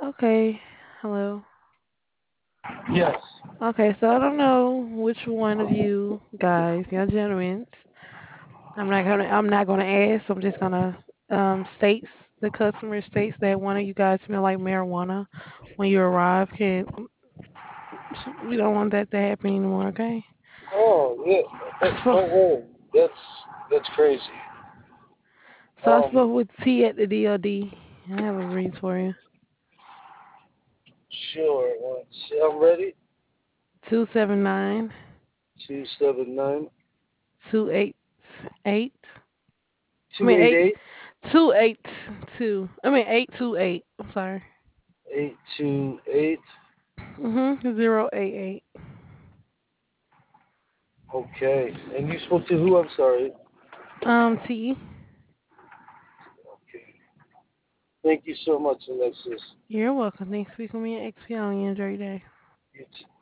Okay. Hello. Yes. Okay, so I don't know which one of you guys, young gentlemen, I'm not gonna ask. I'm just gonna states the customer states that one of you guys smell like marijuana when you arrive. Can We don't want that to happen anymore, okay? Oh, yeah. So, Don't worry. That's crazy. so I Um, spoke with T at the DLD. I have a brief for you. sure. I'm ready. 279 279 288. I mean two eight eight eight 282. I mean 828. I'm sorry. 828. Mhm. 088. Okay. And you spoke to who? I'm sorry. T. Okay. Thank you so much, Alexis. You're welcome. Thanks for speaking with me at XP on you. Enjoy your day. You